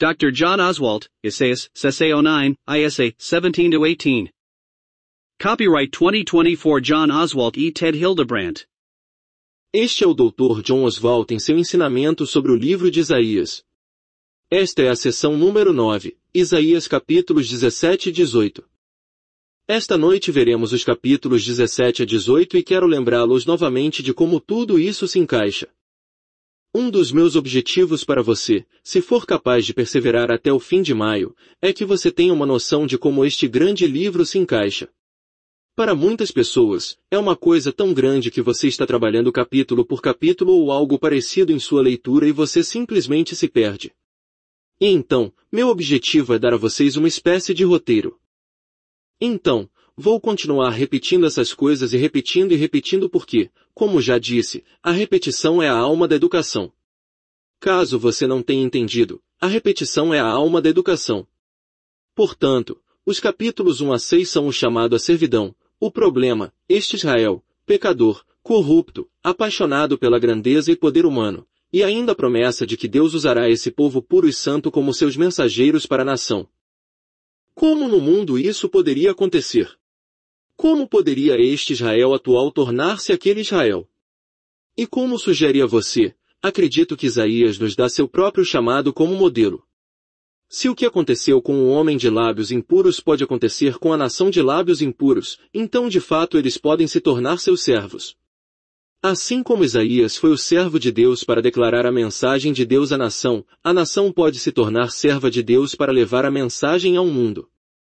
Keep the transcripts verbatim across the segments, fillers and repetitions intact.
Doctor John Oswalt, Essays, S S A oh nine, I S A, seventeen to eighteen. Copyright twenty twenty-four John Oswalt e Ted Hildebrandt. Este é o doutor John Oswalt em seu ensinamento sobre o livro de Isaías. Esta é a sessão número nove, Isaías capítulos dezessete e dezoito. Esta noite veremos os capítulos dezessete a dezoito e quero lembrá-los novamente de como tudo isso se encaixa. Um dos meus objetivos para você, se for capaz de perseverar até o fim de maio, é que você tenha uma noção de como este grande livro se encaixa. Para muitas pessoas, é uma coisa tão grande que você está trabalhando capítulo por capítulo ou algo parecido em sua leitura e você simplesmente se perde. E então, meu objetivo é dar a vocês uma espécie de roteiro. Então, vou continuar repetindo essas coisas e repetindo e repetindo porque, como já disse, a repetição é a alma da educação. Caso você não tenha entendido, a repetição é a alma da educação. Portanto, os capítulos um a seis são o chamado à servidão, o problema, este Israel, pecador, corrupto, apaixonado pela grandeza e poder humano, e ainda a promessa de que Deus usará esse povo puro e santo como seus mensageiros para a nação. Como no mundo isso poderia acontecer? Como poderia este Israel atual tornar-se aquele Israel? E como sugere a você, acredito que Isaías nos dá seu próprio chamado como modelo. Se o que aconteceu com o homem de lábios impuros pode acontecer com a nação de lábios impuros, então de fato eles podem se tornar seus servos. Assim como Isaías foi o servo de Deus para declarar a mensagem de Deus à nação, a nação pode se tornar serva de Deus para levar a mensagem ao mundo.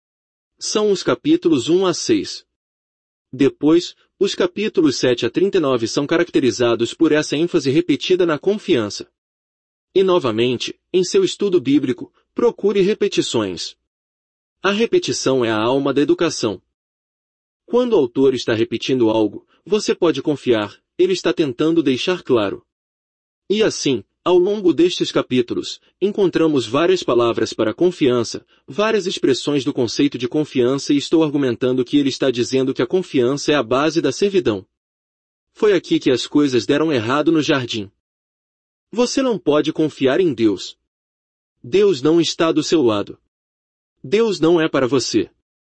São os capítulos um a seis. Depois, os capítulos sete a trinta e nove são caracterizados por essa ênfase repetida na confiança. E novamente, em seu estudo bíblico, procure repetições. A repetição é a alma da educação. Quando o autor está repetindo algo, você pode confiar, ele está tentando deixar claro. E assim, ao longo destes capítulos, encontramos várias palavras para confiança, várias expressões do conceito de confiança e estou argumentando que ele está dizendo que a confiança é a base da servidão. Foi aqui que as coisas deram errado no jardim. Você não pode confiar em Deus. Deus não está do seu lado. Deus não é para você.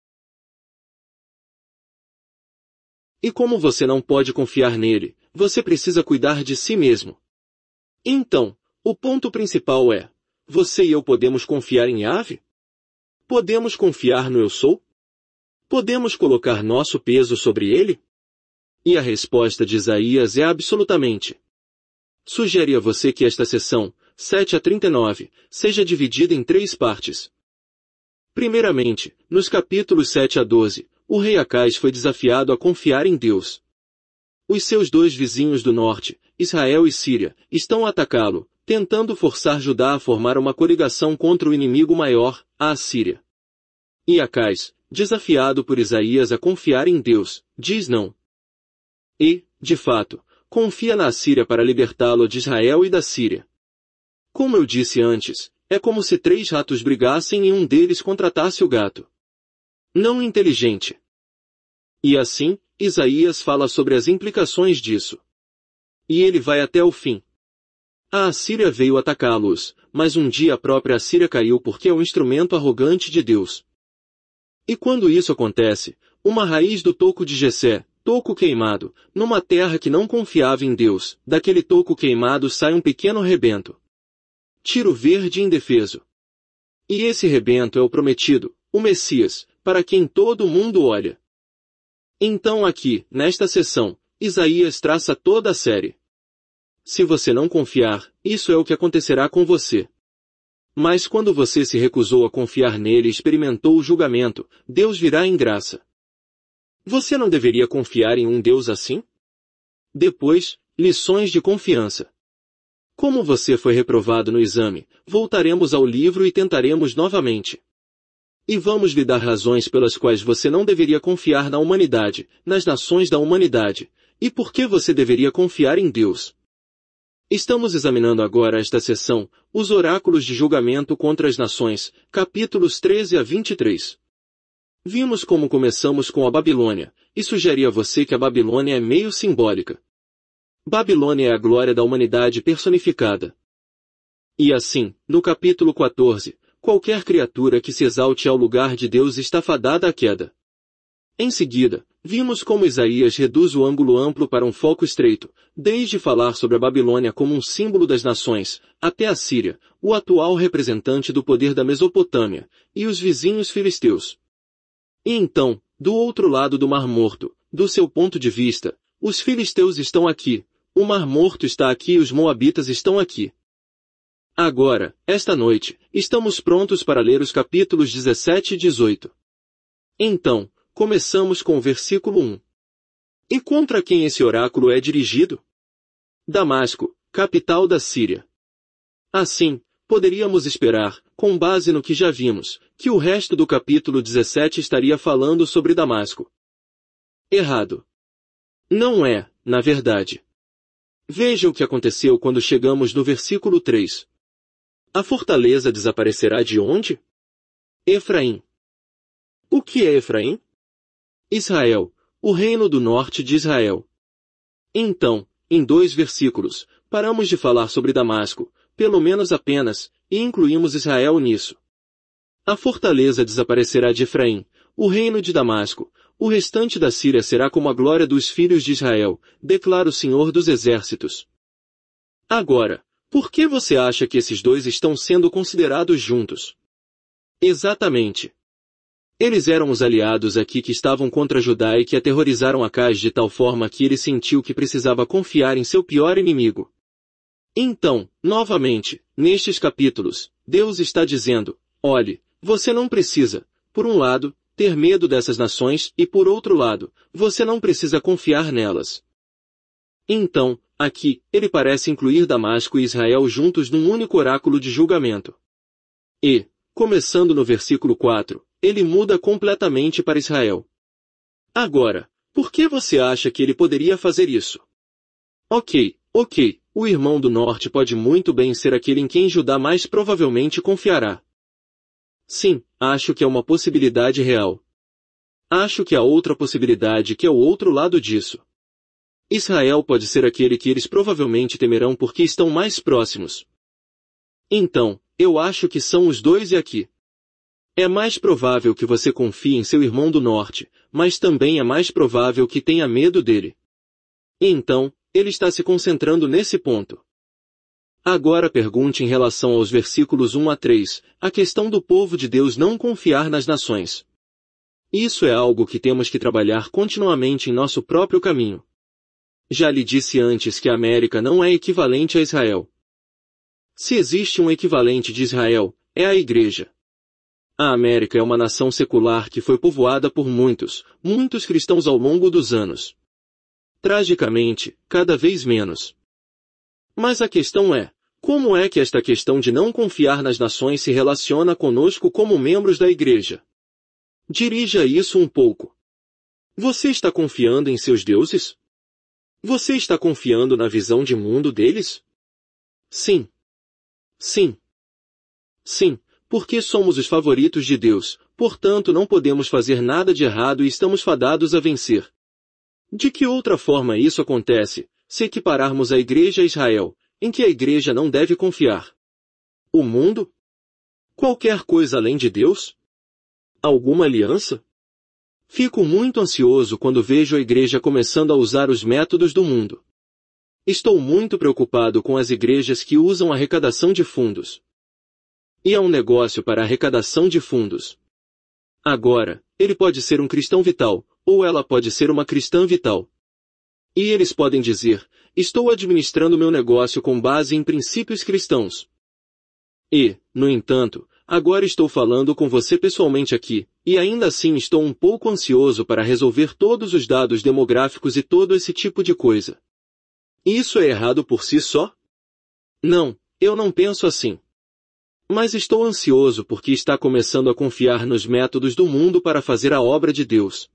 E como você não pode confiar nele, você precisa cuidar de si mesmo. Então, o ponto principal é, você e eu podemos confiar em Yahvé? Podemos confiar no Eu Sou? Podemos colocar nosso peso sobre ele? E a resposta de Isaías é absolutamente. Sugere a você que esta sessão, sete a trinta e nove, seja dividida em três partes. Primeiramente, nos capítulos sete a doze, o rei Acais foi desafiado a confiar em Deus. Os seus dois vizinhos do norte, Israel e Síria, estão a atacá-lo, tentando forçar Judá a formar uma coligação contra o inimigo maior, a Assíria. E Acais, desafiado por Isaías a confiar em Deus, diz não. E, de fato, confia na Assíria para libertá-lo de Israel e da Síria. Como eu disse antes, é como se três ratos brigassem e um deles contratasse o gato. Não inteligente. E assim, Isaías fala sobre as implicações disso. E ele vai até o fim. A Assíria veio atacá-los, mas um dia a própria Assíria caiu porque é o instrumento arrogante de Deus. E quando isso acontece, uma raiz do toco de Jessé, toco queimado, numa terra que não confiava em Deus, daquele toco queimado sai um pequeno rebento. Tiro verde indefeso. E esse rebento é o prometido, o Messias, para quem todo mundo olha. Então aqui, nesta sessão, Isaías traça toda a série. Se você não confiar, isso é o que acontecerá com você. Mas quando você se recusou a confiar nele e experimentou o julgamento, Deus virá em graça. Você não deveria confiar em um Deus assim? Depois, lições de confiança. Como você foi reprovado no exame, voltaremos ao livro e tentaremos novamente. E vamos lhe dar razões pelas quais você não deveria confiar na humanidade, nas nações da humanidade, e por que você deveria confiar em Deus. Estamos examinando agora esta sessão, os oráculos de julgamento contra as nações, capítulos treze a vinte e três. Vimos como começamos com a Babilônia, e sugeri a você que a Babilônia é meio simbólica. Babilônia é a glória da humanidade personificada. E assim, no capítulo quatorze, qualquer criatura que se exalte ao lugar de Deus está fadada à queda. Em seguida, vimos como Isaías reduz o ângulo amplo para um foco estreito, desde falar sobre a Babilônia como um símbolo das nações, até a Síria, o atual representante do poder da Mesopotâmia, e os vizinhos filisteus. E então, do outro lado do Mar Morto, do seu ponto de vista, os filisteus estão aqui, o Mar Morto está aqui e os moabitas estão aqui. Agora, esta noite, estamos prontos para ler os capítulos dezessete e dezoito. Então, começamos com o versículo um. E contra quem esse oráculo é dirigido? Damasco, capital da Síria. Assim, poderíamos esperar, com base no que já vimos, que o resto do capítulo dezessete estaria falando sobre Damasco. Errado. Não é, na verdade. Veja o que aconteceu quando chegamos no versículo três. A fortaleza desaparecerá de onde? Efraim. O que é Efraim? Israel, o reino do norte de Israel. Então, em dois versículos, paramos de falar sobre Damasco, pelo menos apenas, e incluímos Israel nisso. A fortaleza desaparecerá de Efraim, o reino de Damasco, o restante da Síria será como a glória dos filhos de Israel, declara o Senhor dos Exércitos. Agora, por que você acha que esses dois estão sendo considerados juntos? Exatamente. Eles eram os aliados aqui que estavam contra Judá e que aterrorizaram Acaz de tal forma que ele sentiu que precisava confiar em seu pior inimigo. Então, novamente, nestes capítulos, Deus está dizendo, olhe, você não precisa, por um lado, ter medo dessas nações e por outro lado, você não precisa confiar nelas. Então, aqui, ele parece incluir Damasco e Israel juntos num único oráculo de julgamento. E, começando no versículo quatro, ele muda completamente para Israel. Agora, por que você acha que ele poderia fazer isso? Ok, ok, o irmão do norte pode muito bem ser aquele em quem Judá mais provavelmente confiará. Sim, acho que é uma possibilidade real. Acho que há outra possibilidade que é o outro lado disso. Israel pode ser aquele que eles provavelmente temerão porque estão mais próximos. Então, eu acho que são os dois e aqui. É mais provável que você confie em seu irmão do norte, mas também é mais provável que tenha medo dele. Então, ele está se concentrando nesse ponto. Agora pergunte em relação aos versículos um a três, a questão do povo de Deus não confiar nas nações. Isso é algo que temos que trabalhar continuamente em nosso próprio caminho. Já lhe disse antes que a América não é equivalente a Israel. Se existe um equivalente de Israel, é a Igreja. A América é uma nação secular que foi povoada por muitos, muitos cristãos ao longo dos anos. Tragicamente, cada vez menos. Mas a questão é, como é que esta questão de não confiar nas nações se relaciona conosco como membros da Igreja? Dirija isso um pouco. Você está confiando em seus deuses? Você está confiando na visão de mundo deles? Sim. Sim. Sim. Porque somos os favoritos de Deus, portanto não podemos fazer nada de errado e estamos fadados a vencer. De que outra forma isso acontece, se equipararmos a Igreja a Israel, em que a Igreja não deve confiar? O mundo? Qualquer coisa além de Deus? Alguma aliança? Fico muito ansioso quando vejo a Igreja começando a usar os métodos do mundo. Estou muito preocupado com as igrejas que usam arrecadação de fundos. E é um negócio para arrecadação de fundos. Agora, ele pode ser um cristão vital, ou ela pode ser uma cristã vital. E eles podem dizer, estou administrando meu negócio com base em princípios cristãos. E, no entanto, agora estou falando com você pessoalmente aqui, e ainda assim estou um pouco ansioso para resolver todos os dados demográficos e todo esse tipo de coisa. Isso é errado por si só? Não, eu não penso assim. Mas estou ansioso porque está começando a confiar nos métodos do mundo para fazer a obra de Deus.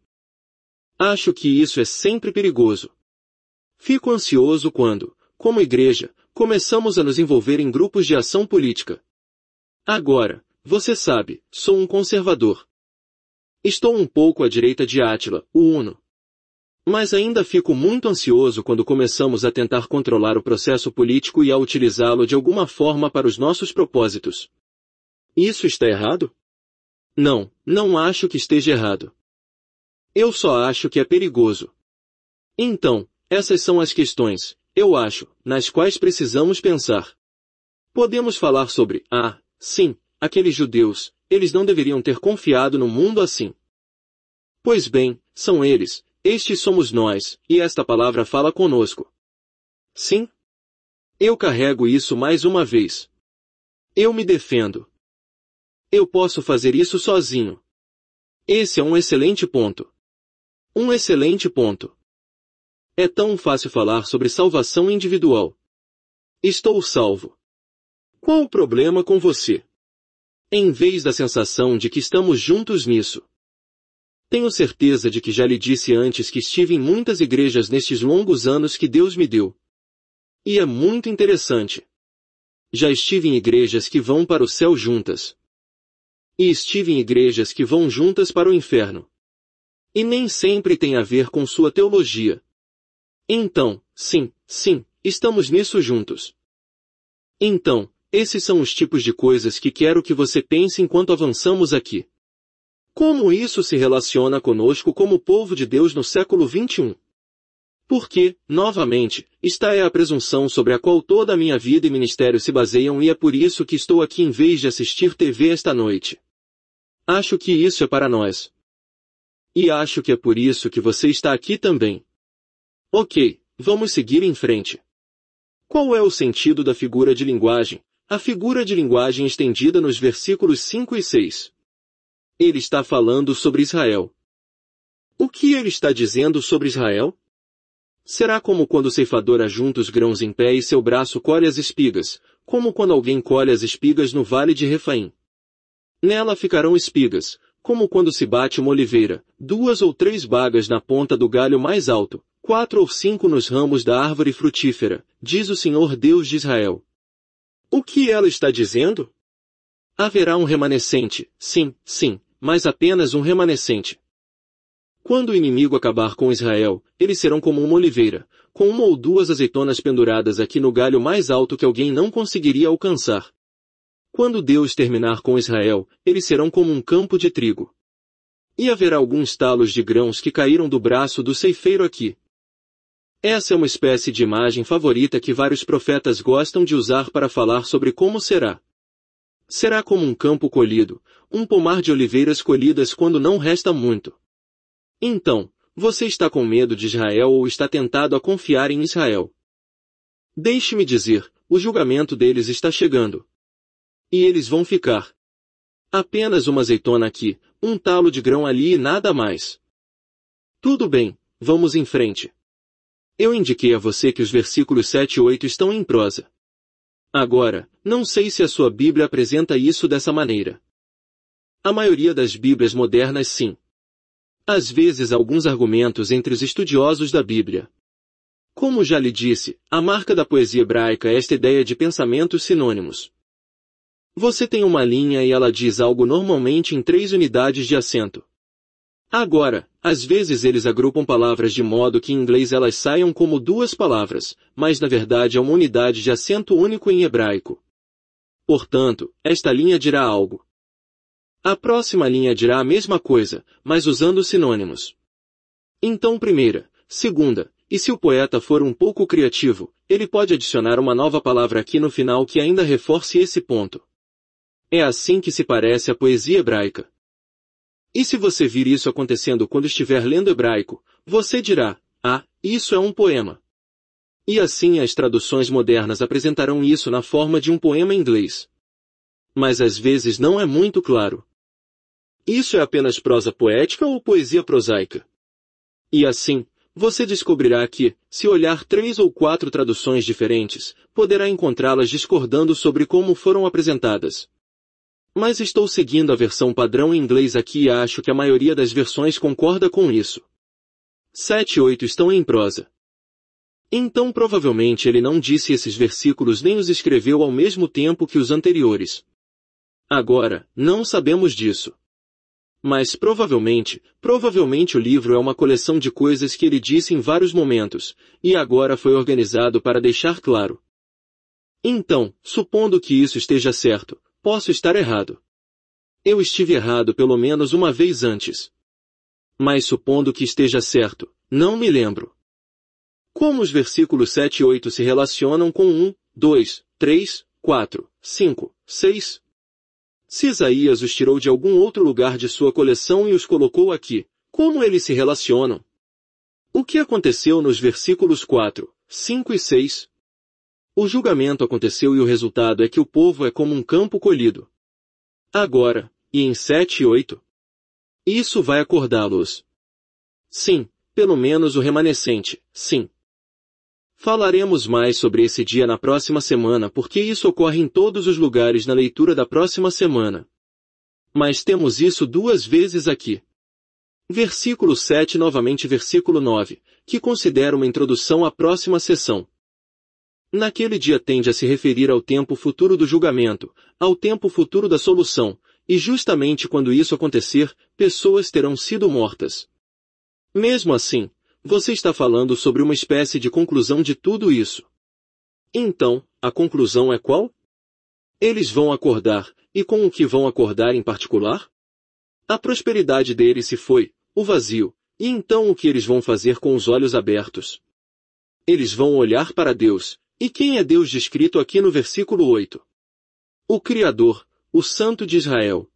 Acho que isso é sempre perigoso. Fico ansioso quando, como igreja, começamos a nos envolver em grupos de ação política. Agora, você sabe, sou um conservador. Estou um pouco à direita de Átila, o Uno. Mas ainda fico muito ansioso quando começamos a tentar controlar o processo político e a utilizá-lo de alguma forma para os nossos propósitos. Isso está errado? Não, não acho que esteja errado. Eu só acho que é perigoso. Então, essas são as questões, eu acho, nas quais precisamos pensar. Podemos falar sobre, ah, sim, aqueles judeus, eles não deveriam ter confiado no mundo assim. Pois bem, são eles, estes somos nós, e esta palavra fala conosco. Sim? Eu carrego isso mais uma vez. Eu me defendo. Eu posso fazer isso sozinho. Esse é um excelente ponto. Um excelente ponto. É tão fácil falar sobre salvação individual. Estou salvo. Qual o problema com você? Em vez da sensação de que estamos juntos nisso. Tenho certeza de que já lhe disse antes que estive em muitas igrejas nestes longos anos que Deus me deu. E é muito interessante. Já estive em igrejas que vão para o céu juntas. E estive em igrejas que vão juntas para o inferno. E nem sempre tem a ver com sua teologia. Então, sim, sim, estamos nisso juntos. Então, esses são os tipos de coisas que quero que você pense enquanto avançamos aqui. Como isso se relaciona conosco como povo de Deus no século vinte e um? Porque, novamente, esta é a presunção sobre a qual toda a minha vida e ministério se baseiam e é por isso que estou aqui em vez de assistir T V esta noite. Acho que isso é para nós. E acho que é por isso que você está aqui também. Ok, vamos seguir em frente. Qual é o sentido da figura de linguagem? A figura de linguagem estendida nos versículos cinco e seis. Ele está falando sobre Israel. O que ele está dizendo sobre Israel? Será como quando o ceifador ajunta os grãos em pé e seu braço colhe as espigas, como quando alguém colhe as espigas no vale de Refaim. Nela ficarão espigas, como quando se bate uma oliveira, duas ou três bagas na ponta do galho mais alto, quatro ou cinco nos ramos da árvore frutífera, diz o Senhor Deus de Israel. O que ela está dizendo? Haverá um remanescente, sim, sim, mas apenas um remanescente. Quando o inimigo acabar com Israel, eles serão como uma oliveira, com uma ou duas azeitonas penduradas aqui no galho mais alto que alguém não conseguiria alcançar. Quando Deus terminar com Israel, eles serão como um campo de trigo. E haverá alguns talos de grãos que caíram do braço do ceifeiro aqui. Essa é uma espécie de imagem favorita que vários profetas gostam de usar para falar sobre como será. Será como um campo colhido, um pomar de oliveiras colhidas quando não resta muito. Então, você está com medo de Israel ou está tentado a confiar em Israel? Deixe-me dizer, o julgamento deles está chegando. E eles vão ficar. Apenas uma azeitona aqui, um talo de grão ali e nada mais. Tudo bem, vamos em frente. Eu indiquei a você que os versículos sete e oito estão em prosa. Agora, não sei se a sua Bíblia apresenta isso dessa maneira. A maioria das Bíblias modernas sim. Às vezes alguns argumentos entre os estudiosos da Bíblia. Como já lhe disse, a marca da poesia hebraica é esta ideia de pensamentos sinônimos. Você tem uma linha e ela diz algo normalmente em três unidades de acento. Agora, às vezes eles agrupam palavras de modo que em inglês elas saiam como duas palavras, mas na verdade é uma unidade de acento único em hebraico. Portanto, esta linha dirá algo. A próxima linha dirá a mesma coisa, mas usando sinônimos. Então primeira, segunda, e se o poeta for um pouco criativo, ele pode adicionar uma nova palavra aqui no final que ainda reforce esse ponto. É assim que se parece a poesia hebraica. E se você vir isso acontecendo quando estiver lendo hebraico, você dirá, ah, isso é um poema. E assim as traduções modernas apresentarão isso na forma de um poema em inglês. Mas às vezes não é muito claro. Isso é apenas prosa poética ou poesia prosaica? E assim, você descobrirá que, se olhar três ou quatro traduções diferentes, poderá encontrá-las discordando sobre como foram apresentadas. Mas estou seguindo a versão padrão em inglês aqui e acho que a maioria das versões concorda com isso. sete e oito estão em prosa. Então provavelmente ele não disse esses versículos nem os escreveu ao mesmo tempo que os anteriores. Agora, não sabemos disso. Mas provavelmente, provavelmente o livro é uma coleção de coisas que ele disse em vários momentos, e agora foi organizado para deixar claro. Então, supondo que isso esteja certo, posso estar errado. Eu estive errado pelo menos uma vez antes. Mas supondo que esteja certo, não me lembro. Como os versículos sete e oito se relacionam com um, dois, três, quatro, cinco, seis? Se Isaías os tirou de algum outro lugar de sua coleção e os colocou aqui, como eles se relacionam? O que aconteceu nos versículos quatro, cinco e seis? O julgamento aconteceu e o resultado é que o povo é como um campo colhido. Agora, e em sete e oito? Isso vai acordá-los. Sim, pelo menos o remanescente, sim. Falaremos mais sobre esse dia na próxima semana porque isso ocorre em todos os lugares na leitura da próxima semana. Mas temos isso duas vezes aqui. Versículo sete novamente versículo nove, que considera uma introdução à próxima sessão. Naquele dia tende a se referir ao tempo futuro do julgamento, ao tempo futuro da solução, e justamente quando isso acontecer, pessoas terão sido mortas. Mesmo assim, você está falando sobre uma espécie de conclusão de tudo isso. Então, a conclusão é qual? Eles vão acordar, e com o que vão acordar em particular? A prosperidade deles se foi, o vazio, e então o que eles vão fazer com os olhos abertos? Eles vão olhar para Deus, e quem é Deus descrito aqui no versículo oito? O Criador, o Santo de Israel.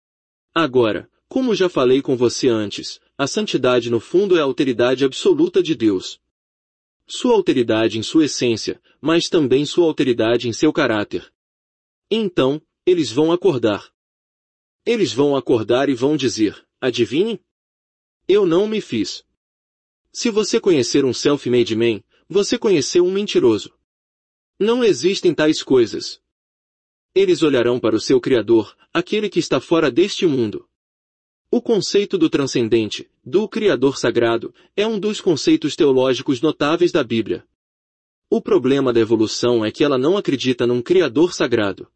Agora, como já falei com você antes, a santidade no fundo é a alteridade absoluta de Deus. Sua alteridade em sua essência, mas também sua alteridade em seu caráter. Então, eles vão acordar. Eles vão acordar e vão dizer, adivinhem? Eu não me fiz. Se você conhecer um self-made man, você conheceu um mentiroso. Não existem tais coisas. Eles olharão para o seu Criador, aquele que está fora deste mundo. O conceito do transcendente, do Criador sagrado, é um dos conceitos teológicos notáveis da Bíblia. O problema da evolução é que ela não acredita num Criador sagrado.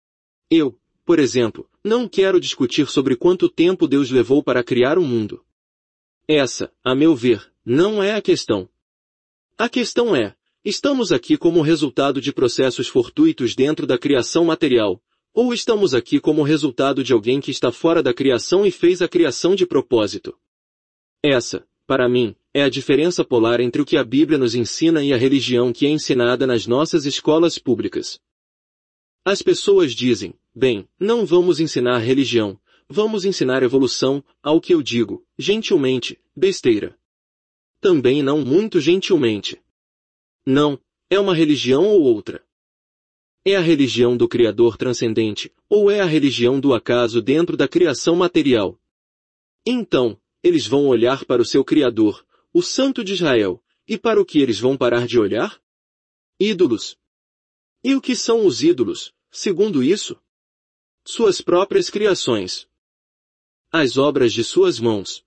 Eu, por exemplo, não quero discutir sobre quanto tempo Deus levou para criar o mundo. Essa, a meu ver, não é a questão. A questão é, estamos aqui como resultado de processos fortuitos dentro da criação material, ou estamos aqui como resultado de alguém que está fora da criação e fez a criação de propósito? Essa, para mim, é a diferença polar entre o que a Bíblia nos ensina e a religião que é ensinada nas nossas escolas públicas. As pessoas dizem, bem, não vamos ensinar religião, vamos ensinar evolução, ao que eu digo, gentilmente, besteira. Também não muito gentilmente. Não, é uma religião ou outra. É a religião do Criador transcendente, ou é a religião do acaso dentro da criação material? Então, eles vão olhar para o seu Criador, o Santo de Israel, e para o que eles vão parar de olhar? Ídolos. E o que são os ídolos, segundo isso? Suas próprias criações. As obras de suas mãos.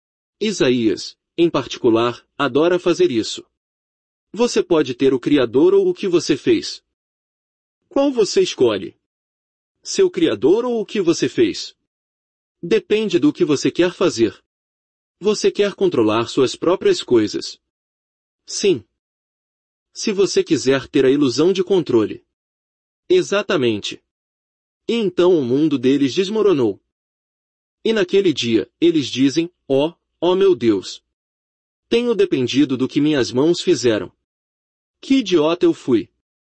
Isaías, em particular, adora fazer isso. Você pode ter o Criador ou o que você fez. Qual você escolhe? Seu Criador ou o que você fez? Depende do que você quer fazer. Você quer controlar suas próprias coisas. Sim. Se você quiser ter a ilusão de controle. Exatamente. E então o mundo deles desmoronou. E naquele dia, eles dizem, ó, ó meu Deus. Tenho dependido do que minhas mãos fizeram. Que idiota eu fui.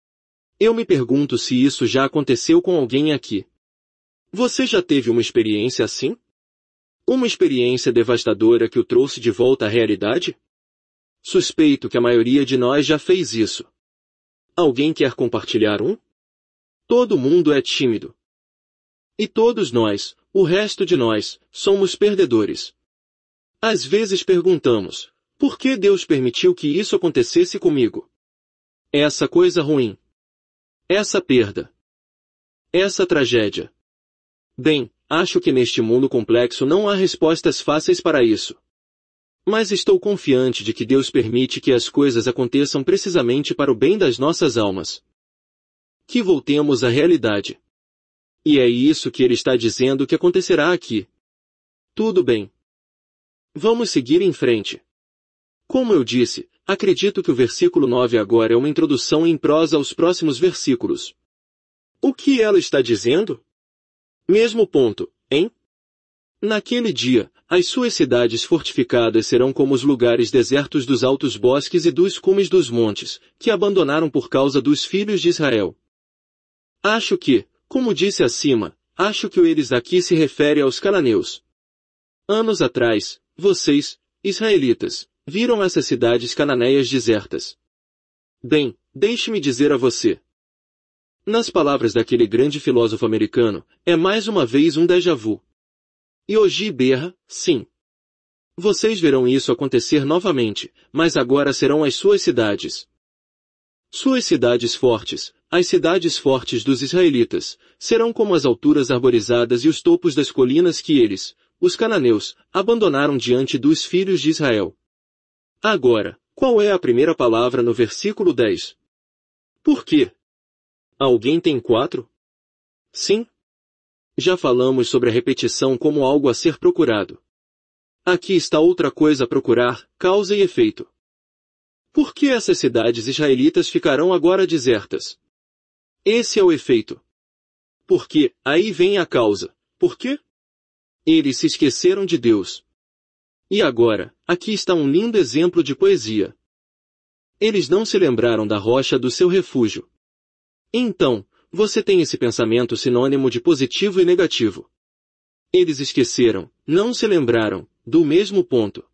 Eu me pergunto se isso já aconteceu com alguém aqui. Você já teve uma experiência assim? Uma experiência devastadora que o trouxe de volta à realidade? Suspeito que a maioria de nós já fez isso. Alguém quer compartilhar um? Todo mundo é tímido. E todos nós, o resto de nós, somos perdedores. Às vezes perguntamos, por que Deus permitiu que isso acontecesse comigo? Essa coisa ruim. Essa perda. Essa tragédia. Bem, acho que neste mundo complexo não há respostas fáceis para isso. Mas estou confiante de que Deus permite que as coisas aconteçam precisamente para o bem das nossas almas. Que voltemos à realidade. E é isso que ele está dizendo que acontecerá aqui. Tudo bem. Vamos seguir em frente. Como eu disse, acredito que o versículo nove agora é uma introdução em prosa aos próximos versículos. O que ela está dizendo? Mesmo ponto, hein? Naquele dia, as suas cidades fortificadas serão como os lugares desertos dos altos bosques e dos cumes dos montes, que abandonaram por causa dos filhos de Israel. Acho que, como disse acima, acho que o eles aqui se refere aos cananeus. Anos atrás, vocês, israelitas, viram essas cidades cananeias desertas. Bem, deixe-me dizer a você. Nas palavras daquele grande filósofo americano, é mais uma vez um déjà vu. Yogi berra, sim. Vocês verão isso acontecer novamente, mas agora serão as suas cidades. Suas cidades fortes, as cidades fortes dos israelitas, serão como as alturas arborizadas e os topos das colinas que eles, os cananeus, abandonaram diante dos filhos de Israel. Agora, qual é a primeira palavra no versículo dez? Por quê? Alguém tem quatro? Sim? Já falamos sobre a repetição como algo a ser procurado. Aqui está outra coisa a procurar, causa e efeito. Por que essas cidades israelitas ficarão agora desertas? Esse é o efeito. Porque, aí vem a causa. Por quê? Eles se esqueceram de Deus. E agora, aqui está um lindo exemplo de poesia. Eles não se lembraram da rocha do seu refúgio. Então, você tem esse pensamento sinônimo de positivo e negativo. Eles esqueceram, não se lembraram, do mesmo ponto.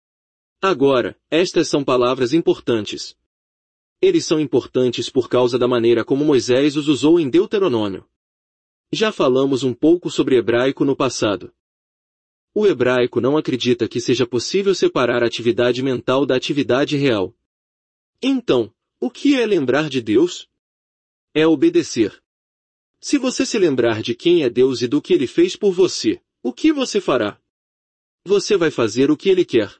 Agora, estas são palavras importantes. Eles são importantes por causa da maneira como Moisés os usou em Deuteronômio. Já falamos um pouco sobre hebraico no passado. O hebraico não acredita que seja possível separar a atividade mental da atividade real. Então, o que é lembrar de Deus? É obedecer. Se você se lembrar de quem é Deus e do que Ele fez por você, o que você fará? Você vai fazer o que Ele quer.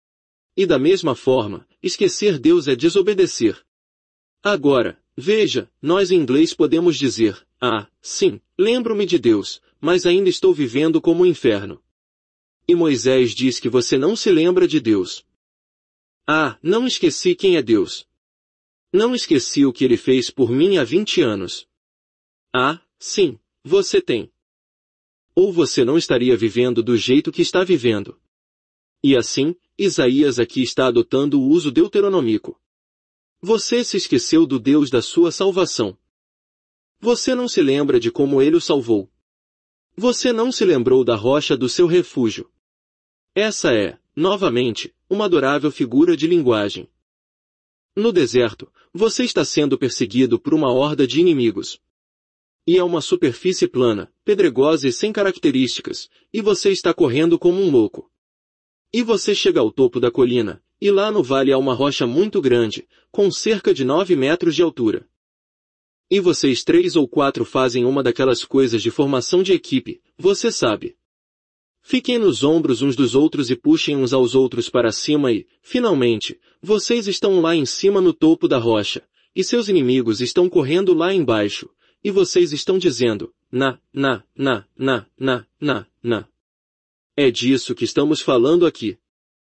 E da mesma forma, esquecer Deus é desobedecer. Agora, veja, nós em inglês podemos dizer, ah, sim, lembro-me de Deus, mas ainda estou vivendo como um inferno. E Moisés diz que você não se lembra de Deus. Ah, não esqueci quem é Deus. Não esqueci o que Ele fez por mim há vinte anos. Ah, sim, você tem. Ou você não estaria vivendo do jeito que está vivendo. E assim, Isaías aqui está adotando o uso deuteronômico. Você se esqueceu do Deus da sua salvação. Você não se lembra de como Ele o salvou. Você não se lembrou da rocha do seu refúgio. Essa é, novamente, uma adorável figura de linguagem. No deserto, você está sendo perseguido por uma horda de inimigos. E é uma superfície plana, pedregosa e sem características, e você está correndo como um louco. E você chega ao topo da colina, e lá no vale há uma rocha muito grande, com cerca de nove metros de altura. E vocês três ou quatro fazem uma daquelas coisas de formação de equipe, você sabe. Fiquem nos ombros uns dos outros e puxem uns aos outros para cima e, finalmente, vocês estão lá em cima no topo da rocha, e seus inimigos estão correndo lá embaixo, e vocês estão dizendo, na, na, na, na, na, na, na. É disso que estamos falando aqui.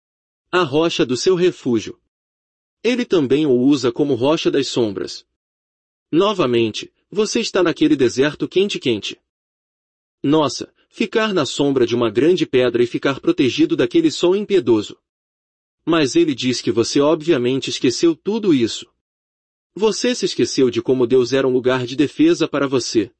A rocha do seu refúgio. Ele também o usa como rocha das sombras. Novamente, você está naquele deserto quente-quente. Nossa, ficar na sombra de uma grande pedra e ficar protegido daquele sol impiedoso. Mas ele diz que você obviamente esqueceu tudo isso. Você se esqueceu de como Deus era um lugar de defesa para você.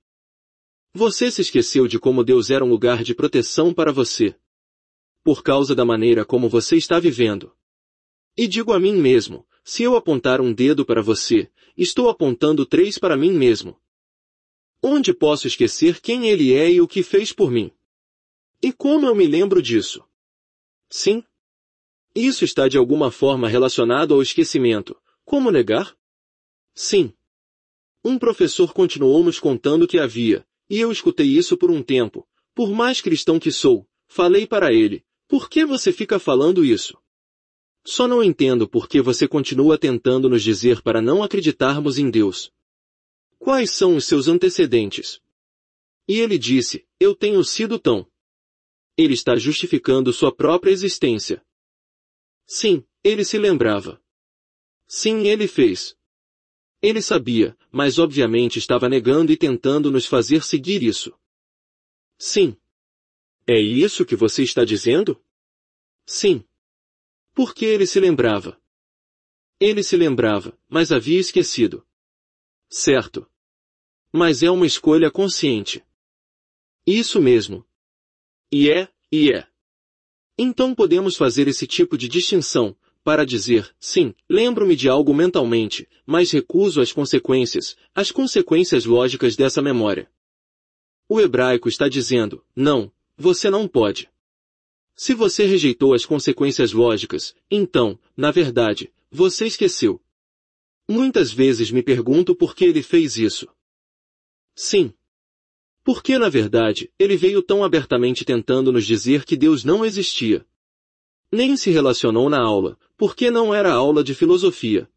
Você se esqueceu de como Deus era um lugar de proteção para você. Por causa da maneira como você está vivendo. E digo a mim mesmo, se eu apontar um dedo para você, estou apontando três para mim mesmo. Onde posso esquecer quem Ele é e o que fez por mim? E como eu me lembro disso? Sim. Isso está de alguma forma relacionado ao esquecimento. Como negar? Sim. Um professor continuou nos contando que havia, e eu escutei isso por um tempo, por mais cristão que sou, falei para ele, por que você fica falando isso? Só não entendo por que você continua tentando nos dizer para não acreditarmos em Deus. Quais são os seus antecedentes? E ele disse, eu tenho sido tão Ele está justificando sua própria existência. Sim, ele se lembrava. Sim, ele fez. Ele sabia, mas obviamente estava negando e tentando nos fazer seguir isso. Sim. É isso que você está dizendo? Sim. Porque ele se lembrava. Ele se lembrava, mas havia esquecido. Certo. Mas é uma escolha consciente. Isso mesmo. E é, e é. Então podemos fazer esse tipo de distinção, para dizer, sim, lembro-me de algo mentalmente, mas recuso as consequências, as consequências lógicas dessa memória. O hebraico está dizendo, não, você não pode. Se você rejeitou as consequências lógicas, então, na verdade, você esqueceu. Muitas vezes me pergunto por que ele fez isso. Sim. Porque na verdade, ele veio tão abertamente tentando nos dizer que Deus não existia. Nem se relacionou na aula, porque não era aula de filosofia.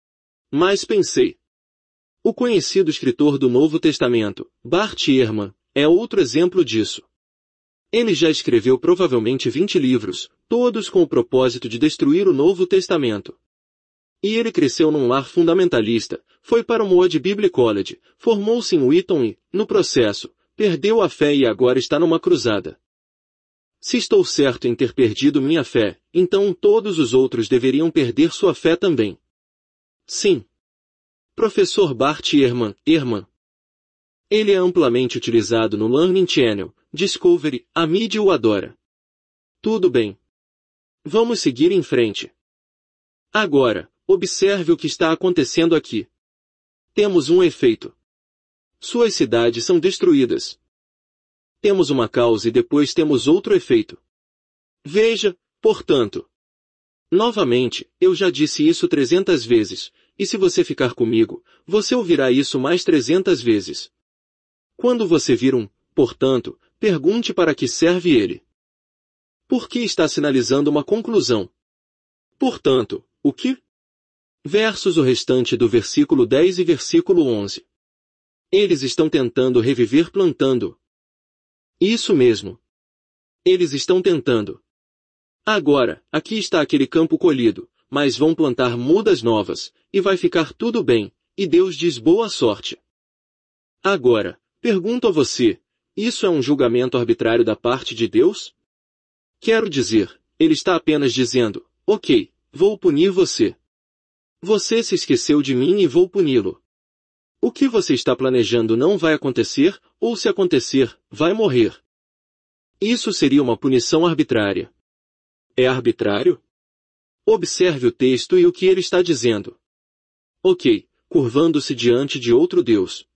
Mas pensei. O conhecido escritor do Novo Testamento, Bart Ehrman, é outro exemplo disso. Ele já escreveu provavelmente vinte livros, todos com o propósito de destruir o Novo Testamento. E ele cresceu num lar fundamentalista, foi para o Moody Bible College, formou-se em Wheaton e, no processo, perdeu a fé e agora está numa cruzada. Se estou certo em ter perdido minha fé, então todos os outros deveriam perder sua fé também. Sim. Professor Bart Ehrman, Ehrman. Ele é amplamente utilizado no Learning Channel, Discovery, a mídia o adora. Tudo bem. Vamos seguir em frente. Agora, observe o que está acontecendo aqui. Temos um efeito. Suas cidades são destruídas. Temos uma causa e depois temos outro efeito. Veja, portanto. Novamente, eu já disse isso trezentas vezes, e se você ficar comigo, você ouvirá isso mais trezentas vezes. Quando você vir um, portanto, pergunte para que serve ele. Por que está sinalizando uma conclusão? Portanto, o que? Versus o restante do versículo dez e versículo onze. Eles estão tentando reviver plantando. Isso mesmo. Eles estão tentando. Agora, aqui está aquele campo colhido, mas vão plantar mudas novas, e vai ficar tudo bem, e Deus diz boa sorte. Agora, pergunto a você, isso é um julgamento arbitrário da parte de Deus? Quero dizer, ele está apenas dizendo, ok, vou punir você. Você se esqueceu de mim e vou puni-lo. O que você está planejando não vai acontecer, ou se acontecer, vai morrer. Isso seria uma punição arbitrária. É arbitrário? Observe o texto e o que ele está dizendo. Ok, curvando-se diante de outro Deus.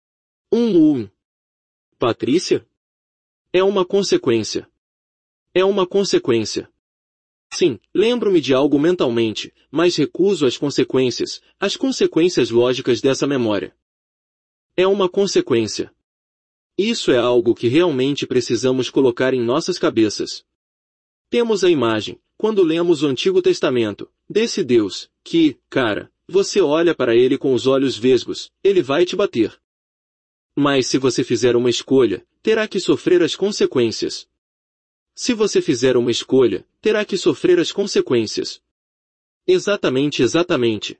Um, um. Patrícia? É uma consequência. É uma consequência. Sim, lembro-me de algo mentalmente, mas recuso as consequências, as consequências lógicas dessa memória. É uma consequência. Isso é algo que realmente precisamos colocar em nossas cabeças. Temos a imagem, quando lemos o Antigo Testamento, desse Deus, que, cara, você olha para ele com os olhos vesgos, ele vai te bater. Mas se você fizer uma escolha, terá que sofrer as consequências. Se você fizer uma escolha, terá que sofrer as consequências. Exatamente, exatamente.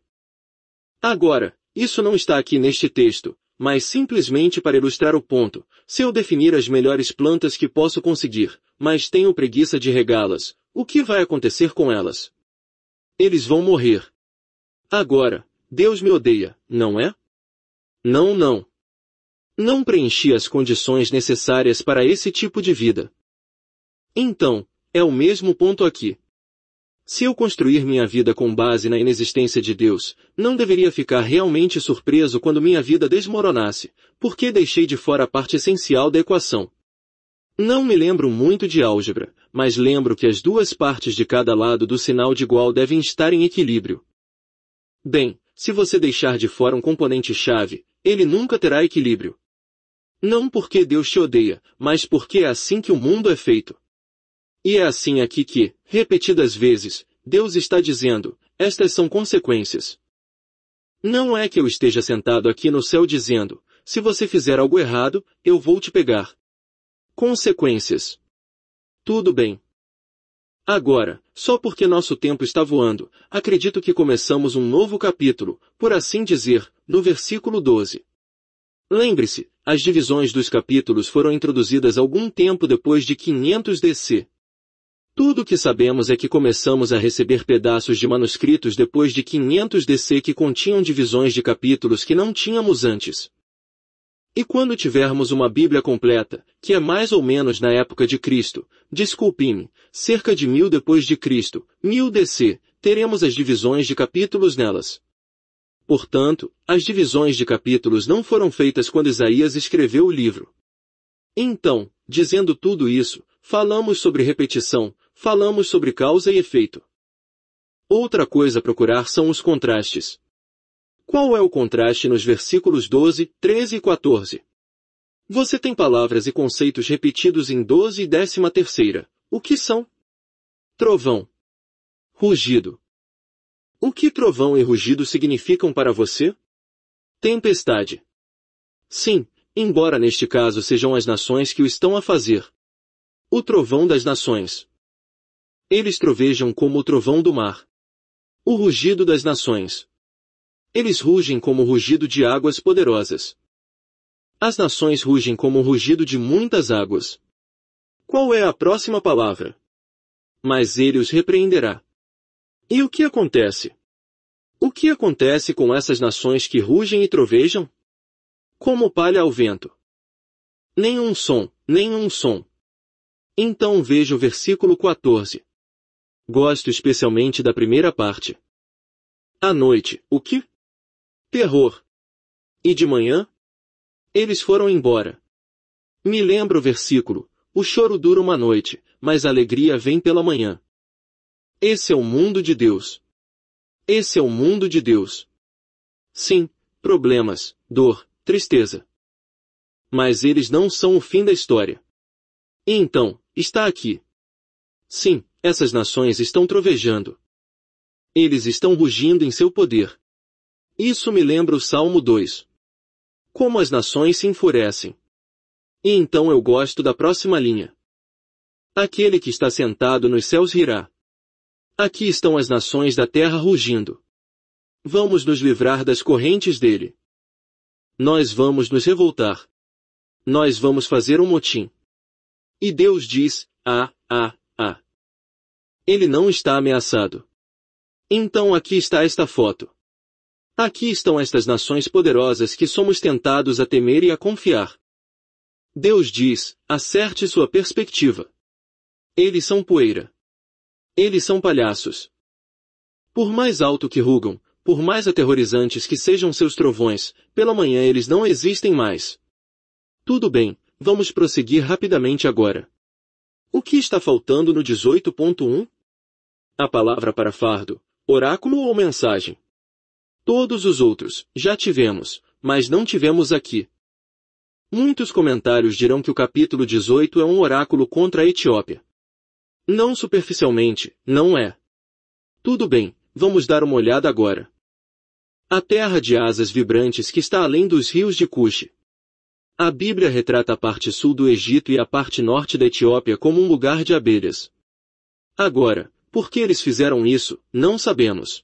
Agora, isso não está aqui neste texto, mas simplesmente para ilustrar o ponto, se eu definir as melhores plantas que posso conseguir, mas tenho preguiça de regá-las, o que vai acontecer com elas? Eles vão morrer. Agora, Deus me odeia, não é? Não, não. Não preenchi as condições necessárias para esse tipo de vida. Então, é o mesmo ponto aqui. Se eu construir minha vida com base na inexistência de Deus, não deveria ficar realmente surpreso quando minha vida desmoronasse, porque deixei de fora a parte essencial da equação. Não me lembro muito de álgebra, mas lembro que as duas partes de cada lado do sinal de igual devem estar em equilíbrio. Bem, se você deixar de fora um componente-chave, ele nunca terá equilíbrio. Não porque Deus te odeia, mas porque é assim que o mundo é feito. E é assim aqui que, repetidas vezes, Deus está dizendo, estas são consequências. Não é que eu esteja sentado aqui no céu dizendo, se você fizer algo errado, eu vou te pegar. Consequências. Tudo bem. Agora, só porque nosso tempo está voando, acredito que começamos um novo capítulo, por assim dizer, no versículo doze. Lembre-se, as divisões dos capítulos foram introduzidas algum tempo depois de quinhentos D C. Tudo o que sabemos é que começamos a receber pedaços de manuscritos depois de quinhentos D C que continham divisões de capítulos que não tínhamos antes. E quando tivermos uma Bíblia completa, que é mais ou menos na época de Cristo, desculpe-me, cerca de mil depois de Cristo, mil D C, teremos as divisões de capítulos nelas. Portanto, as divisões de capítulos não foram feitas quando Isaías escreveu o livro. Então, dizendo tudo isso, falamos sobre repetição, falamos sobre causa e efeito. Outra coisa a procurar são os contrastes. Qual é o contraste nos versículos doze, treze e quatorze? Você tem palavras e conceitos repetidos em doze e décima terceira. O que são? Trovão. Rugido. O que trovão e rugido significam para você? Tempestade. Sim, embora neste caso sejam as nações que o estão a fazer. O trovão das nações. Eles trovejam como o trovão do mar. O rugido das nações. Eles rugem como o rugido de águas poderosas. As nações rugem como o rugido de muitas águas. Qual é a próxima palavra? Mas ele os repreenderá. E o que acontece? O que acontece com essas nações que rugem e trovejam? Como palha ao vento. Nenhum som, nenhum som. Então veja o versículo quatorze. Gosto especialmente da primeira parte. À noite, o que? Terror. E de manhã? Eles foram embora. Me lembra o versículo, o choro dura uma noite, mas a alegria vem pela manhã. Esse é o mundo de Deus. Esse é o mundo de Deus. Sim, problemas, dor, tristeza. Mas eles não são o fim da história. E então, está aqui. Sim, essas nações estão trovejando. Eles estão rugindo em seu poder. Isso me lembra o Salmo dois. Como as nações se enfurecem. E então eu gosto da próxima linha. Aquele que está sentado nos céus rirá. Aqui estão as nações da terra rugindo. Vamos nos livrar das correntes dele. Nós vamos nos revoltar. Nós vamos fazer um motim. E Deus diz, ah, ah, ah. Ele não está ameaçado. Então aqui está esta foto. Aqui estão estas nações poderosas que somos tentados a temer e a confiar. Deus diz, acerte sua perspectiva. Eles são poeira. Eles são palhaços. Por mais alto que rugam, por mais aterrorizantes que sejam seus trovões, pela manhã eles não existem mais. Tudo bem, vamos prosseguir rapidamente agora. O que está faltando no dezoito ponto um? A palavra para fardo, oráculo ou mensagem. Todos os outros, já tivemos, mas não tivemos aqui. Muitos comentários dirão que o capítulo dezoito é um oráculo contra a Etiópia. Não superficialmente, não é. Tudo bem, vamos dar uma olhada agora. A terra de asas vibrantes que está além dos rios de Cuxi. A Bíblia retrata a parte sul do Egito e a parte norte da Etiópia como um lugar de abelhas. Agora, por que eles fizeram isso, não sabemos.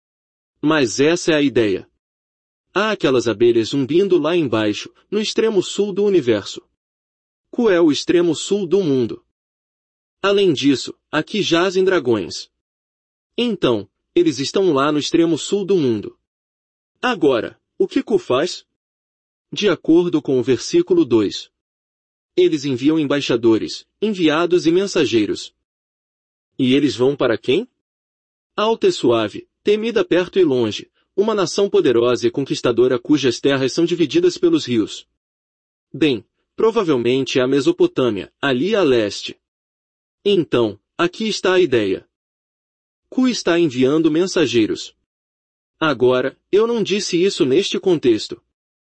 Mas essa é a ideia. Há aquelas abelhas zumbindo lá embaixo, no extremo sul do universo. Qual é o extremo sul do mundo? Além disso, aqui jazem dragões. Então, eles estão lá no extremo sul do mundo. Agora, o que Cu faz? De acordo com o versículo dois. Eles enviam embaixadores, enviados e mensageiros. E eles vão para quem? Alta e suave, temida perto e longe, uma nação poderosa e conquistadora cujas terras são divididas pelos rios. Bem, provavelmente é a Mesopotâmia, ali a leste. Então, aqui está a ideia. Cu está enviando mensageiros. Agora, eu não disse isso neste contexto.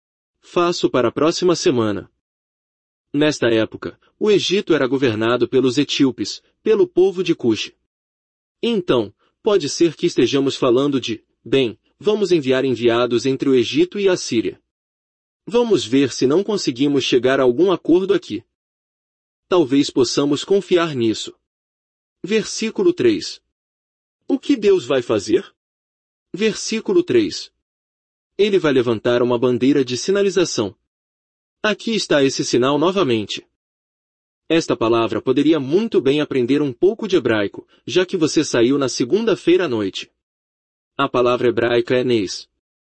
Faço para a próxima semana. Nesta época, o Egito era governado pelos etíopes, pelo povo de Cuxi. Então, pode ser que estejamos falando de, bem, vamos enviar enviados entre o Egito e a Síria. Vamos ver se não conseguimos chegar a algum acordo aqui. Talvez possamos confiar nisso. Versículo três. O que Deus vai fazer? Versículo três. Ele vai levantar uma bandeira de sinalização. Aqui está esse sinal novamente. Esta palavra poderia muito bem aprender um pouco de hebraico, já que você saiu na segunda-feira à noite. A palavra hebraica é nes.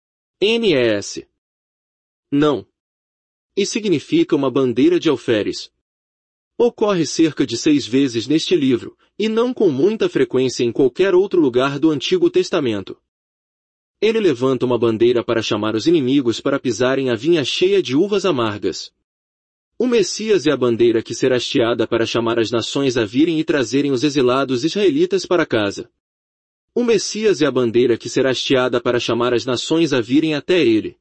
N E S. Não. E significa uma bandeira de alferes. Ocorre cerca de seis vezes neste livro, e não com muita frequência em qualquer outro lugar do Antigo Testamento. Ele levanta uma bandeira para chamar os inimigos para pisarem a vinha cheia de uvas amargas. O Messias é a bandeira que será hasteada para chamar as nações a virem e trazerem os exilados israelitas para casa. O Messias é a bandeira que será hasteada para chamar as nações a virem até ele.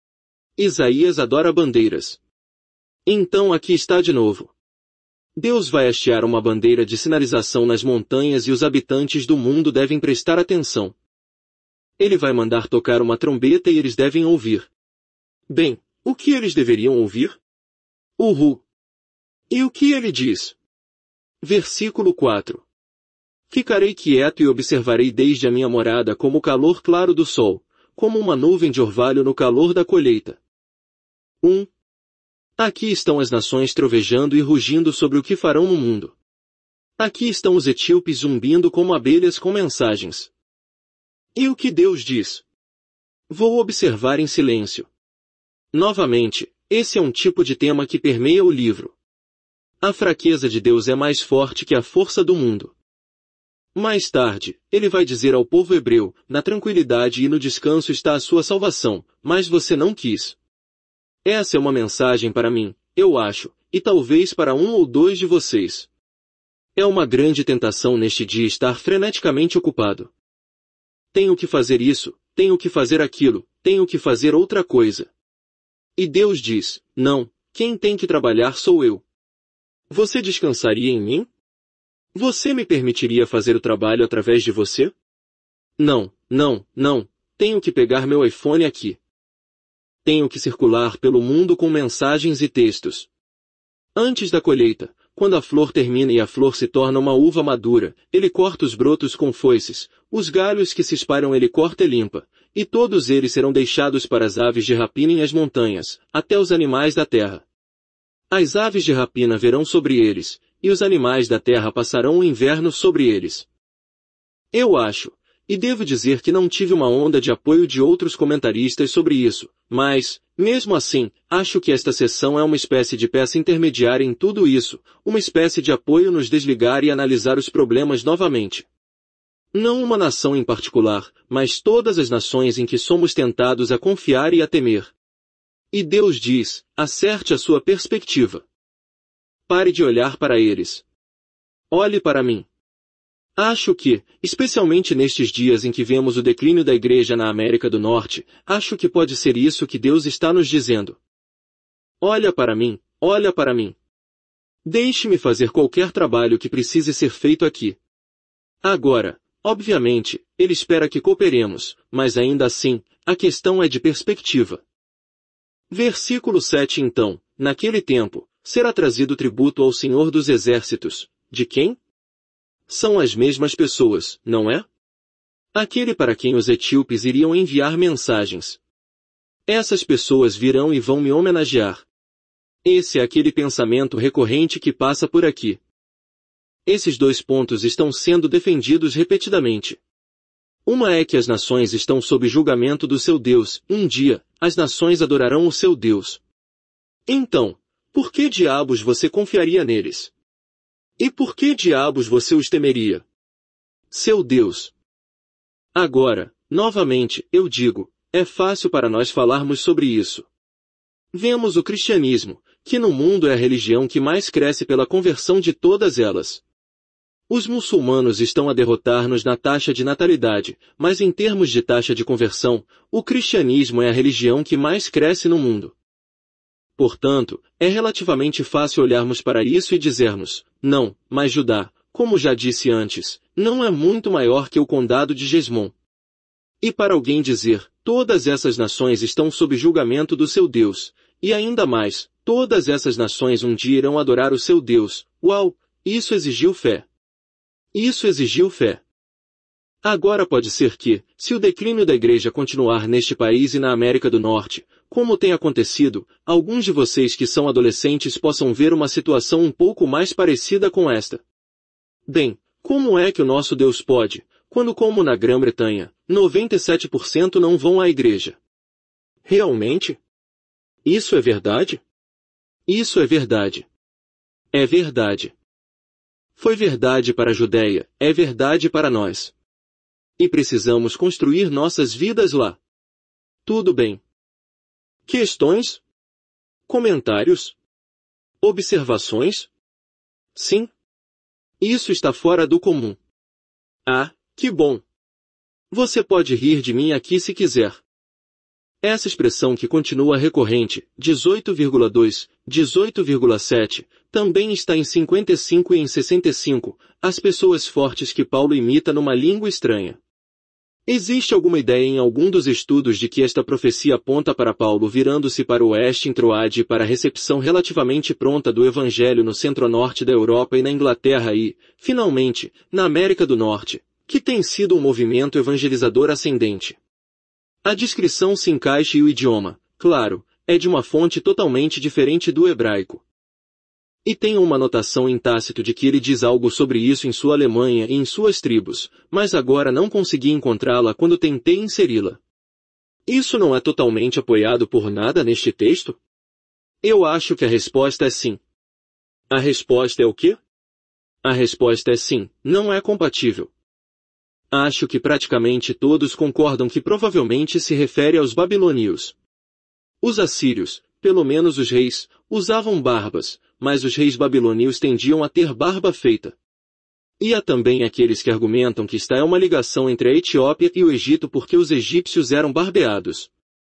Isaías adora bandeiras. Então aqui está de novo. Deus vai hastear uma bandeira de sinalização nas montanhas e os habitantes do mundo devem prestar atenção. Ele vai mandar tocar uma trombeta e eles devem ouvir. Bem, o que eles deveriam ouvir? Uhu. E o que ele diz? Versículo quatro. Ficarei quieto e observarei desde a minha morada como o calor claro do sol, como uma nuvem de orvalho no calor da colheita. um. Aqui estão as nações trovejando e rugindo sobre o que farão no mundo. Aqui estão os etíopes zumbindo como abelhas com mensagens. E o que Deus diz? Vou observar em silêncio. Novamente, esse é um tipo de tema que permeia o livro. A fraqueza de Deus é mais forte que a força do mundo. Mais tarde, ele vai dizer ao povo hebreu, na tranquilidade e no descanso está a sua salvação, mas você não quis. Essa é uma mensagem para mim, eu acho, e talvez para um ou dois de vocês. É uma grande tentação neste dia estar freneticamente ocupado. Tenho que fazer isso, tenho que fazer aquilo, tenho que fazer outra coisa. E Deus diz, não, quem tem que trabalhar sou eu. Você descansaria em mim? Você me permitiria fazer o trabalho através de você? Não, não, não, tenho que pegar meu iPhone aqui. Tenho que circular pelo mundo com mensagens e textos. Antes da colheita, quando a flor termina e a flor se torna uma uva madura, ele corta os brotos com foices, os galhos que se espalham ele corta e limpa, e todos eles serão deixados para as aves de rapina em as montanhas, até os animais da terra. As aves de rapina verão sobre eles, e os animais da terra passarão o inverno sobre eles. Eu acho, e devo dizer que não tive uma onda de apoio de outros comentaristas sobre isso, mas, mesmo assim, acho que esta sessão é uma espécie de peça intermediária em tudo isso, uma espécie de apoio nos desligar e analisar os problemas novamente. Não uma nação em particular, mas todas as nações em que somos tentados a confiar e a temer. E Deus diz, acerte a sua perspectiva. Pare de olhar para eles. Olhe para mim. Acho que, especialmente nestes dias em que vemos o declínio da Igreja na América do Norte, acho que pode ser isso que Deus está nos dizendo. Olha para mim, olha para mim. Deixe-me fazer qualquer trabalho que precise ser feito aqui. Agora, obviamente, Ele espera que cooperemos, mas ainda assim, a questão é de perspectiva. Versículo sete então, naquele tempo, será trazido tributo ao Senhor dos Exércitos. De quem? São as mesmas pessoas, não é? Aquele para quem os etíopes iriam enviar mensagens. Essas pessoas virão e vão me homenagear. Esse é aquele pensamento recorrente que passa por aqui. Esses dois pontos estão sendo defendidos repetidamente. Uma é que as nações estão sob julgamento do seu Deus, um dia, as nações adorarão o seu Deus. Então, por que diabos você confiaria neles? E por que diabos você os temeria? Seu Deus. Agora, novamente, eu digo, é fácil para nós falarmos sobre isso. Vemos o cristianismo, que no mundo é a religião que mais cresce pela conversão de todas elas. Os muçulmanos estão a derrotar-nos na taxa de natalidade, mas em termos de taxa de conversão, o cristianismo é a religião que mais cresce no mundo. Portanto, é relativamente fácil olharmos para isso e dizermos, não, mas Judá, como já disse antes, não é muito maior que o condado de Gesmon. E para alguém dizer, todas essas nações estão sob julgamento do seu Deus, e ainda mais, Todas essas nações um dia irão adorar o seu Deus. Uau! Isso exigiu fé. Isso exigiu fé. Agora pode ser que, se o declínio da igreja continuar neste país e na América do Norte, como tem acontecido, alguns de vocês que são adolescentes possam ver uma situação um pouco mais parecida com esta. Bem, como é que o nosso Deus pode, quando como na Grã-Bretanha, noventa e sete por cento não vão à igreja? Realmente? Isso é verdade? Isso é verdade. É verdade. Foi verdade para a Judéia, é verdade para nós. E precisamos construir nossas vidas lá. Tudo bem. Questões? Comentários? Observações? Sim? Isso está fora do comum. Ah, que bom! Você pode rir de mim aqui se quiser. Essa expressão que continua recorrente, dezoito vírgula dois, dezoito vírgula sete, também está em cinquenta e cinco e em sessenta e cinco, as pessoas fortes que Paulo imita numa língua estranha. Existe alguma ideia em algum dos estudos de que esta profecia aponta para Paulo virando-se para o oeste em Troade para a recepção relativamente pronta do Evangelho no centro-norte da Europa e na Inglaterra e, finalmente, na América do Norte, que tem sido um movimento evangelizador ascendente? A descrição se encaixa e o idioma, claro, é de uma fonte totalmente diferente do hebraico. E tem uma anotação em Tácito de que ele diz algo sobre isso em sua Alemanha e em suas tribos, mas agora não consegui encontrá-la quando tentei inseri-la. Isso não é totalmente apoiado por nada neste texto? Eu acho que a resposta é sim. A resposta é o quê? A resposta é sim, não é compatível. Acho que praticamente todos concordam que provavelmente se refere aos babilônios. Os assírios, pelo menos os reis, usavam barbas, mas os reis babilônios tendiam a ter barba feita. E há também aqueles que argumentam que esta é uma ligação entre a Etiópia e o Egito porque os egípcios eram barbeados.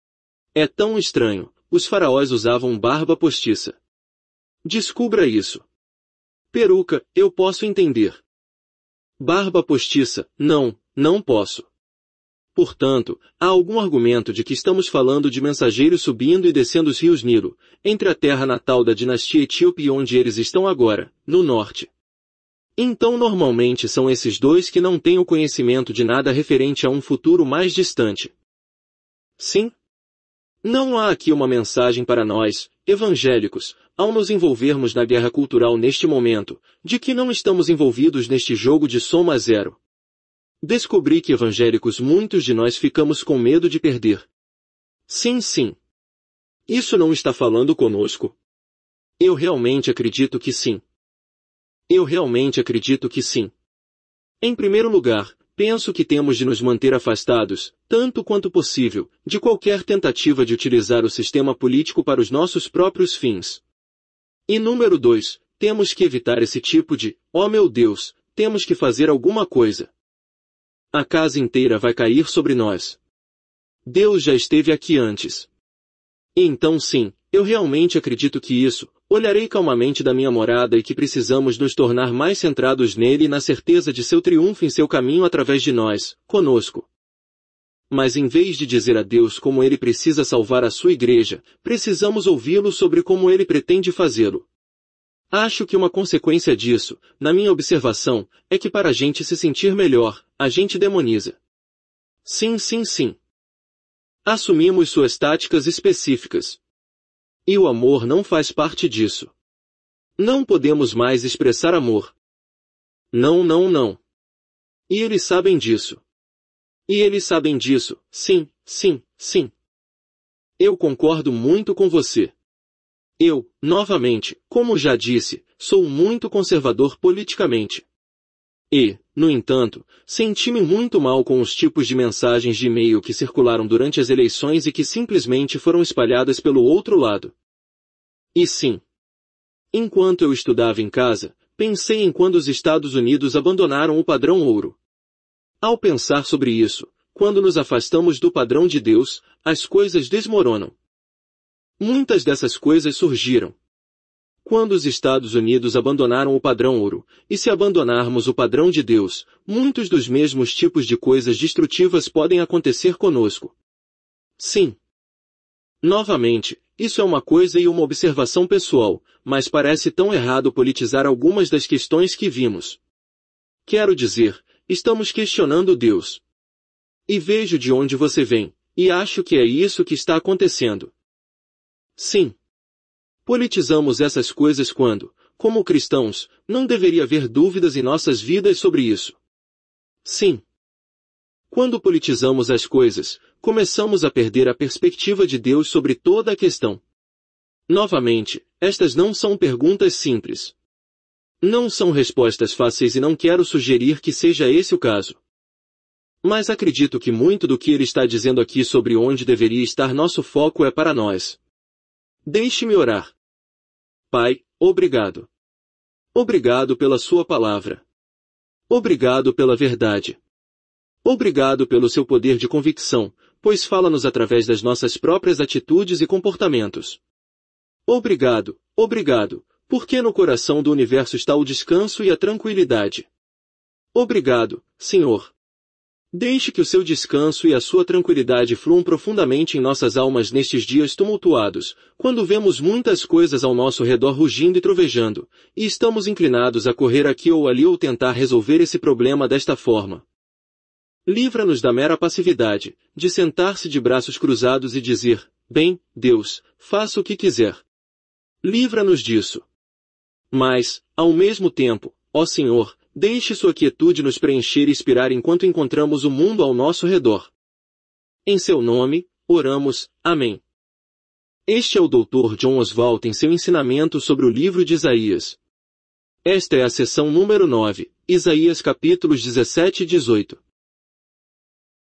É tão estranho, os faraós usavam barba postiça. Descubra isso. Peruca, eu posso entender. Barba postiça, não, não posso. Portanto, há algum argumento de que estamos falando de mensageiros subindo e descendo os rios Nilo, entre a terra natal da dinastia etíope e onde eles estão agora, no norte. Então normalmente são esses dois que não têm o conhecimento de nada referente a um futuro mais distante. Sim? Não há aqui uma mensagem para nós, evangélicos, ao nos envolvermos na guerra cultural neste momento, de que não estamos envolvidos neste jogo de soma zero. Descobri que evangélicos muitos de nós ficamos com medo de perder. Sim, sim. Isso não está falando conosco? Eu realmente acredito que sim. Eu realmente acredito que sim. Em primeiro lugar, penso que temos de nos manter afastados, tanto quanto possível, de qualquer tentativa de utilizar o sistema político para os nossos próprios fins. E número dois, temos que evitar esse tipo de, oh meu Deus, temos que fazer alguma coisa. A casa inteira vai cair sobre nós. Deus já esteve aqui antes. E então sim, eu realmente acredito que isso, olharei calmamente da minha morada e que precisamos nos tornar mais centrados nele e na certeza de seu triunfo em seu caminho através de nós, conosco. Mas em vez de dizer a Deus como ele precisa salvar a sua igreja, precisamos ouvi-lo sobre como ele pretende fazê-lo. Acho que uma consequência disso, na minha observação, é que para a gente se sentir melhor, a gente demoniza. Sim, sim, sim. Assumimos suas táticas específicas. E o amor não faz parte disso. Não podemos mais expressar amor. Não, não, não. E eles sabem disso. E eles sabem disso, sim, sim, sim. Eu concordo muito com você. Eu, novamente, como já disse, sou muito conservador politicamente. E, no entanto, senti-me muito mal com os tipos de mensagens de e-mail que circularam durante as eleições e que simplesmente foram espalhadas pelo outro lado. E sim. Enquanto eu estudava em casa, pensei em quando os Estados Unidos abandonaram o padrão ouro. Ao pensar sobre isso, quando nos afastamos do padrão de Deus, as coisas desmoronam. Muitas dessas coisas surgiram quando os Estados Unidos abandonaram o padrão ouro, e se abandonarmos o padrão de Deus, muitos dos mesmos tipos de coisas destrutivas podem acontecer conosco. Sim. Novamente, isso é uma coisa e uma observação pessoal, mas parece tão errado politizar algumas das questões que vimos. Quero dizer, estamos questionando Deus. E vejo de onde você vem, e acho que é isso que está acontecendo. Sim. Politizamos essas coisas quando, como cristãos, não deveria haver dúvidas em nossas vidas sobre isso. Sim. Quando politizamos as coisas, começamos a perder a perspectiva de Deus sobre toda a questão. Novamente, estas não são perguntas simples. Não são respostas fáceis e não quero sugerir que seja esse o caso. Mas acredito que muito do que ele está dizendo aqui sobre onde deveria estar nosso foco é para nós. Deixe-me orar. Pai, obrigado. Obrigado pela sua palavra. Obrigado pela verdade. Obrigado pelo seu poder de convicção, pois fala-nos através das nossas próprias atitudes e comportamentos. Obrigado, obrigado, porque no coração do universo está o descanso e a tranquilidade. Obrigado, Senhor. Deixe que o seu descanso e a sua tranquilidade fluam profundamente em nossas almas nestes dias tumultuados, quando vemos muitas coisas ao nosso redor rugindo e trovejando, e estamos inclinados a correr aqui ou ali ou tentar resolver esse problema desta forma. Livra-nos da mera passividade, de sentar-se de braços cruzados e dizer, bem, Deus, faça o que quiser. Livra-nos disso. Mas, ao mesmo tempo, ó Senhor, deixe sua quietude nos preencher e inspirar enquanto encontramos o mundo ao nosso redor. Em seu nome, oramos, amém. Este é o doutor John Oswalt em seu ensinamento sobre o livro de Isaías. Esta é a sessão número nove, Isaías capítulos dezessete e dezoito.